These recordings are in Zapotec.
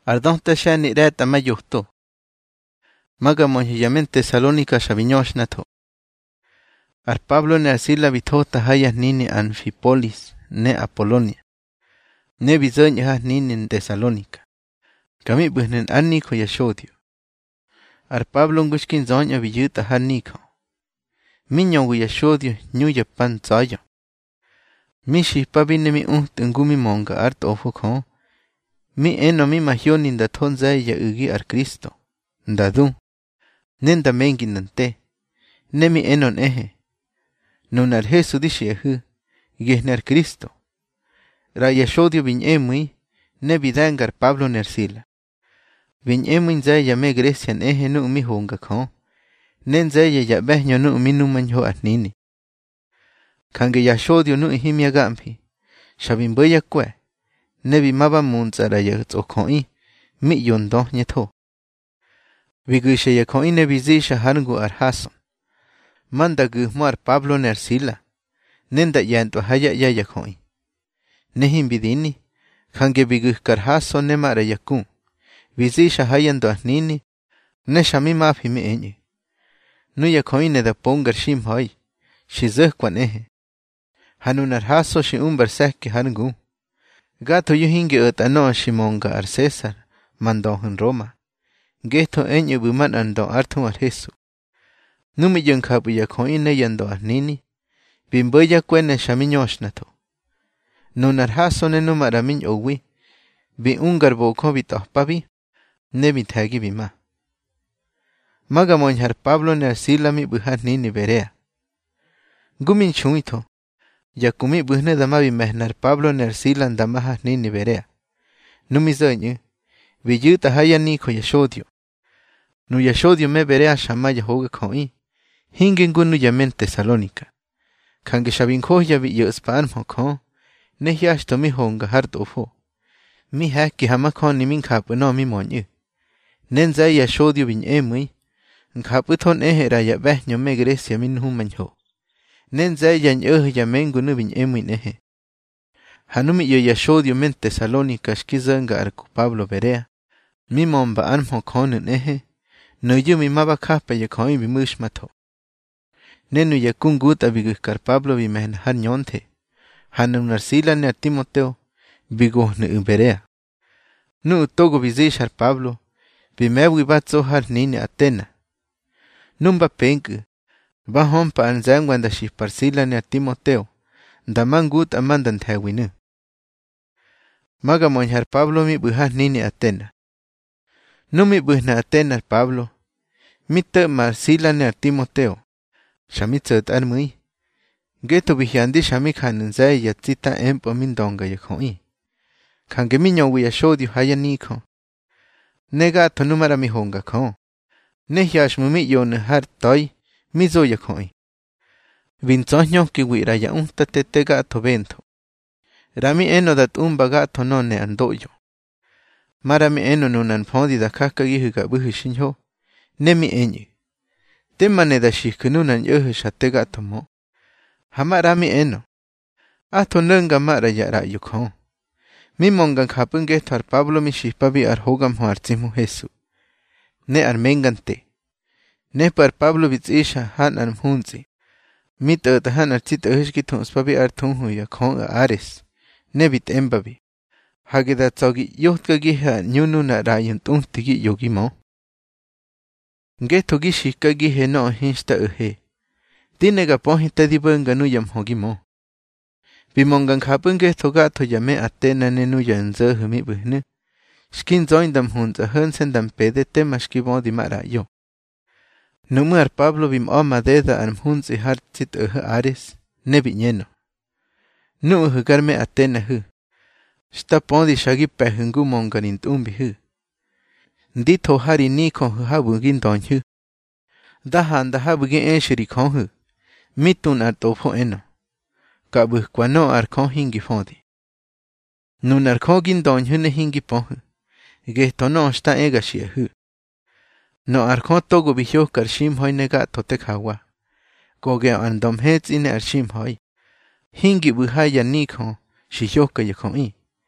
Ardonte shani reta mayuhto. Maga monhiyamen Tesalónica shaviñoshnato. Ar Pablo ne asila vitota hayas nini Anfipolis ne Apolonia. Ne bizoña nini en Tesalónica. Kami buhnen anniko yashodio. Ar Pablo ngushkin zoña viyuta haniko. Miño yashodio nyuya pan zayo. Mishi pabine mi ngumi monga art ofoko. Mi eno mi mahioni nda tonzai ya ugi ar Kristo. Ndadu. Nenda mengi nante. Ne mi enon ehe. Nunar Jesu dishi ehu. Gehnar Kristo. Ra yashodio viñemui. Ne vidangar Pablo nersila. Viñemui nzai ya me Grecian ehe nu mi honga kon. Nen zai ya behño nu mi numanjo atnini. Kange yashodio nu ihimia gampi. Shabimboya kwe. Nebi maba munzara ya tsokoi. Mi yondo nyeto. Vigusha ya koi nebi zisha hangu arhason. Manda guhmuar Pablo nersila. Nenda yanto haya ya koi. Nehim bidini. Kange viguh karhason nemara yakun. Vizisha hayando atnini. Neshami mafi mi enye. Nu ya koi ne da pongar shim hoi. Shizeh kwan ehe. Hanunar haso shi umbar sehke hangu. Gato yuhinge ano shimonga ar César. Mandon en Roma. Geto enye buman ando artum ar Jesu. Numi yunkabu ya koi ne yando atnini. Bimboya kwene shamiñoshnato. Nunar haso ne numara min owi. Bi ungar boko bitohpabi. Ne bitagi bima. Maga monjar Pablo nersila mi buhat nini Berea. Gumin chumito. Yakumi buhne dama bimehnar Pablo nersila ndamaha nini Berea. Numi zoñu. Viyuta haya niko yashodio. Nu yashodio me Berea shamaya hoga koi. Hingen nu yamen Tesalónica. Kange shabinko ya vi yospan moko. Ne yashto mi honga hart ofo. Mi haki hamakon ni min kapu no mi monyu. Nenzai yashodio viñemui. Nkaputon ehera ya behño me Grecia min humanjo. Nenzai yan ya mengu nu viñemui nehe. Hanumi yo yashodio men Tesalónica shkizanga arku Pablo Berea. Mi momba anmo konen ehe. No yu mi maba kapa ya koi bimushmato. Nenu ya kunguta biguskar Pablo bimehen han nyonte. Hanum narsila ne Timoteo. Biguh ne Berea. Nu togo bizishar Pablo. Bimewi batzohar nini Atena. Numba pengu. Ba hompa anzangwanda shihparsila ne Timoteo. Damangut amandan thawinu. Maga monjar Pablo mi buhar nini Atena. Numi buhna Atena Pablo. Mite marsila ne Timoteo. Shamitzot armui. Geto bihyandi shamik hanunzai yatzita empo mindonga yakoi. Kange minyo wiyashodio haya niko. Nega to numara mi honga kon. Nehyash mumi yon har toy. Mizo yakoi. Vinzoño ki wira ya untate gato vento. Rami eno dat gato no ne andoyo. Marami eno nunan fondi da kaka gihuga buhishinho. Nemi enye. Temane da shikununan yohushate gato mo. Hamarami eno. Ato nunga mara ya rayo kon. Mi mongan kapunge tar Pablo mi shipabi ar hogam ho artimu Jesu. Ne armengante. Ne par Pablo bitzisha han armhunzi. Mi tata han archita ushkitons pabi artunhu ya kon ares. Ne bit embabi. Hageda tsogi yotka giha nyunu na rayon tuntigi yogi mo. Geto gishika gihe no hinsta uhe. Tinega pohita di bunga nuyam hogi mo. Bimongan kapunge togato yame Atena ne nuyan zohu mi buhne. Shkin zoindam hunza hunsendam pede temashkibo di marayo. Numar Pablo bim oma deda arm hunzi hartzit ares, ne viñeno. Nu hugarme Atena hu. Sta pondi shagi pehungu monganint umbi. Dito hari niko habugin donhu. Dahan da habugin enshiri konhu. Mitun artofo eno. Kabuh kwano arkon hingi fondi. Nun arkogin donhu ne hingi pohu. Geto no sta ega shiehu. No arkon togo bihyo karshim hoi nega totek hawa. Goge andom hetz ine arshim hoi. Hingi buhaya niko shihyoka yakoi.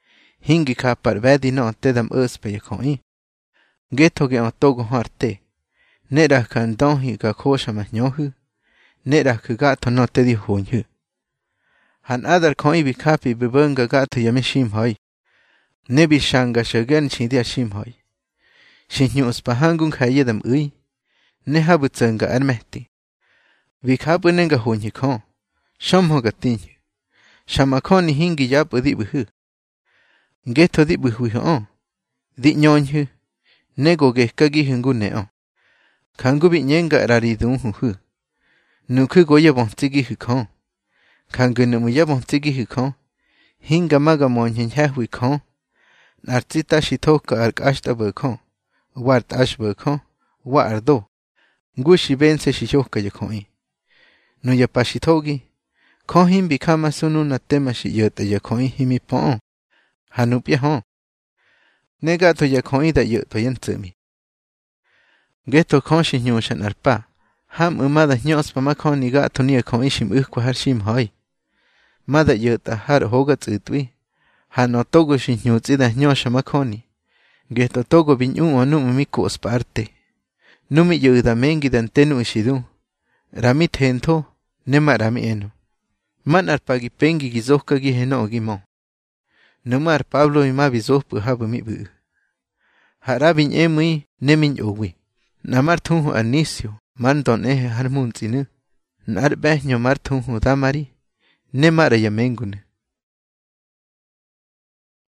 hingi kapar vedi no tedam uspe ya koi. Geto ge otogo harte. Nera kan donhi ga kosha ma nyohu. Nera ka gato no tedi honyu. Han adar koi bi kapi bibunga gato yame shim hoi. Nebi shanga shagan chindia shim hoi. Shinyu uspahangun kayedam ui. Nehabu tsanga armehti. Vikabu nenga honyi kon. Shomho gatinyu. Shamakoni hingi yap udi buhu. Geto di buhu on. Di nyonyu. Nego ge kagi hungu neo. Kangu bi nyenga raridun hu. Nuku goya bontigi hu kon. Kangu numuya bontigi hu kon. Hinga maga monyen yahui kon. Nartita shitoka ark ashta kon. Wart ash kon. Wa ardo. Ngushi bense shishoka yakoi. No ya pashitogi. Kohim bikama sunu na tema shiyota yakoi himi pon. Hanupya hon. Negato yakoi da yoto yantsumi. Geto konshi nyoshan arpa. Ham umada nyos pa makoni gato ni yakoi shim ukwa har shim hoi. Mada yota har hogat utwi. Hano togo shi nyutsida nyosha makoni. Geto togo binyun onum miku osparte. Numi yoda mengi dan tenu ishidu. Rami tento. Nema rami enu. Man arpagi pengi gizohka gi heno gimo. Numar Pablo ima bizohpu habu mi bu. Harabin emui nemin owi. Namar tunhu anisio. Man don ehe harmun zinu. Nar behnyo mar tunhu damari. Nemara yamengune.